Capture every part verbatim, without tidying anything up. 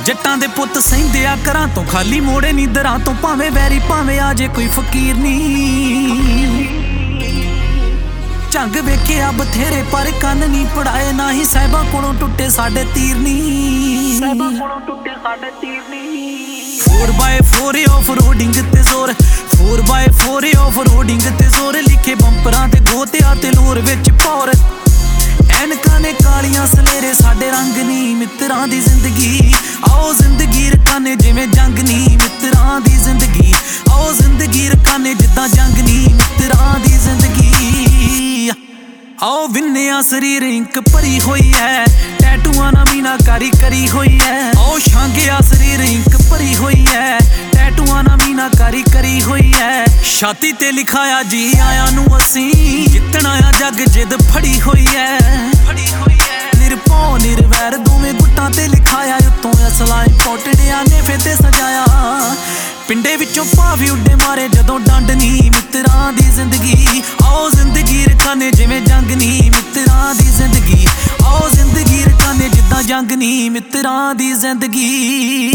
ਜੱਟਾਂ ਦੇ ਪੁੱਤ ਸਹਿੰਦੇ ਆ ਘਰਾਂ ਤੋਂ ਖਾਲੀ ਮੋੜੇ ਨੀ ਦਰਾਂ ਤੋਂ ਭਾਵੇਂ ਵੈਰੀ ਭਾਵੇਂ ਆ ਜੇ ਕੋਈ ਫਕੀਰ ਨੀ ਝੰਗ ਵੇਖਿਆ ਬਥੇਰੇ ਪਰ ਕੰਨ ਨੀ ਪੜਾਏ ਨਾ ਹੀ ਸਾਹਿਬਾਂ ਕੋਲੋਂ ਟੁੱਟੇ ਸਾਡੇ ਤੀਰ ਨੀ ਸਾਹਿਬਾਂ ਕੋਲੋਂ ਟੁੱਟੇ ਸਾਡੇ ਤੀਰ ਨੀ four by four off roading ਤੇ ਜ਼ੋਰ four by four off roading ਤੇ ਜ਼ੋਰ ਲਿਖੇ ਬੰਪਰਾਂ ਤੇ ਗੋਤਿਆਂ ਤੇ ਲੋਰ ਵਿੱਚ ਪੌਰ ਐਨਕਾਂ ਨੇ ਕਾਲੀਆਂ ਸਲੇਰੇ ਸਾਡੇ ਰੰਗ ਨੀ ਮਿੱਤਰਾਂ ਦੀ ਜ਼ਿੰਦਗੀ ਆਓ ਜ਼ਿੰਦਗੀ ਰਕਾਨੇ ਜਿਵੇਂ ਜੰਗ ਨੀ ਮਿੱਤਰਾਂ ਦੀ ਜ਼ਿੰਦਗੀ ਆਓ ਜ਼ਿੰਦਗੀ ਰਕਾਨੇ ਜਿੱਦਾਂ ਜੰਗ ਨੀ ਮਿੱਤਰਾਂ ਦੀ ਜ਼ਿੰਦਗੀ ਆਓ ਵਿੰਨਿਆ ਸਰੀਰ ਇੰਕ ਭਰੀ ਹੋਈ ਹੈ ਟੈਟੂਆਂ ਨਾਲ ਮੀਨਾਕਾਰੀ ਕਰੀ ਹੋਈ ਹੈ ਆਓ ਛਾਂਗਿਆ ਸਰੀਰ ਇੰਕ ਭਰੀ ਹੋਈ ਹੈ ਟੈਟੂਆਂ ਨਾਲ ਮੀਨਾਕਾਰੀ ਕਰੀ ਹੋਈ ਹੈ ਛਾਤੀ ਤੇ ਲਿਖਾਇਆ ਜੀ ਆਇਆਂ ਨੂੰ ਅਸੀਂ ਜਿੱਤਣਾ ਆ ਜੱਗ ਜਿੱਦ ਫੜੀ ਹੋਈ ਹੈ ਫੜੀ ਹੋਈ ਹੈ ਨਿਰਭਉ ਨਿਰਵੈਰ ਦੋਵੇਂ ਗੁੱਟਾਂ ਤੇ ਲਿਖਾਇਆ ਉੱਤੋਂ ਅਸਲਾ ਇੰਪੋਰਟਡਿਆਂ ਨੇ ਫੇ ਤੇ ਸਜਾਇਆ ਪਿੰਡੇ ਵਿੱਚੋਂ ਭਾਵੀ ਉੱਡੇ ਮਾਰੇ ਜਦੋਂ ਡੰਡ ਨੀ ਮਿੱਤਰਾਂ ਦੀ ਜ਼ਿੰਦਗੀ ਆਓ ਜ਼ਿੰਦਗੀ ਰਕਾਨੇ ਜਿਵੇਂ ਜੰਗ ਨੀ ਮਿੱਤਰਾਂ ਦੀ ਜ਼ਿੰਦਗੀ ਆਓ ਜ਼ਿੰਦਗੀ ਰਕਾਨੇ ਜਿੱਦਾਂ ਜੰਗ ਨੀ ਮਿੱਤਰਾਂ ਦੀ ਜ਼ਿੰਦਗੀ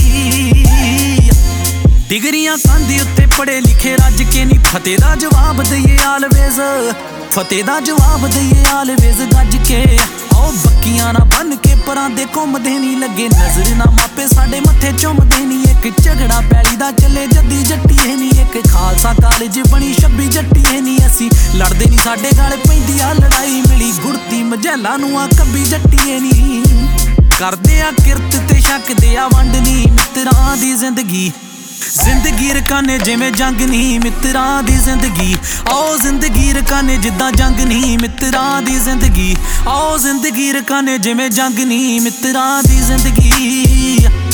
ਡਿਗਰੀਆਂ ਕੰਧ ਉੱਤੇ ਪੜੇ ਲਿਖੇ ਰੱਜ ਕੇ ਨੀ ਫਤਿਹ ਦਾ ਜਵਾਬ ਦਈਏ ਆਲਵੇਜ਼ ਫਤਿਹ ਦਾ ਜਵਾਬ ਦਈਏ ਆਲਵੇਜ਼ ਗੱਜ ਕੇ ਆਓ ਬੱਕੀਆਂ ਨਾ ਬੰਨ ਕੇ ਪਰਾਂ ਦੇ ਘੁੰਮਦੇ ਨੀ ਲੱਗੇ ਨਜ਼ਰ ਨਾ ਮਾਪੇ ਸਾਡੇ ਮੱਥੇ ਚੁੰਮਦੇ ਨੀ ਇੱਕ ਝਗੜਾ ਪੈਲੀ ਦਾ ਚੱਲੇ ਜੱਦੀ ਜੱਟੀਏ ਨੀ ਇੱਕ ਖਾਲਸਾ ਕਾਲਜ ਬਣੀ ਛੱਬੀ ਜੱਟੀਏ ਨੀ ਅਸੀਂ ਲੜਦੇ ਨੀ ਸਾਡੇ ਗਲ ਪੈਂਦੀ ਆ ਲੜਾਈ ਮਿਲੀ ਗੁੜਤੀ ਮਜੈਲਾ ਨੂੰ ਆ ਕੱਬੀ ਜੱਟੀਏ ਨੀ ਕਰਦੇ ਆ ਕਿਰਤ ਤੇ ਛਕਦੇ ਆ ਵੰਡ ਨੀ ਮਿੱਤਰਾਂ ਦੀ ਜ਼ਿੰਦਗੀ ਜ਼ਿੰਦਗੀ ਰਕਾਨੇ ਜਿਵੇਂ ਜੰਗ ਨੀ ਮਿੱਤਰਾਂ ਦੀ ਜ਼ਿੰਦਗੀ ਆਓ ਜ਼ਿੰਦਗੀ ਰਕਾਨੇ ਜਿੱਦਾਂ ਜੰਗ ਨੀ ਮਿੱਤਰਾਂ ਦੀ ਜ਼ਿੰਦਗੀ ਆਓ ਜ਼ਿੰਦਗੀ ਰਕਾਨੇ ਜਿਵੇਂ ਜੰਗ ਨੀ ਮਿੱਤਰਾਂ ਦੀ ਜ਼ਿੰਦਗੀ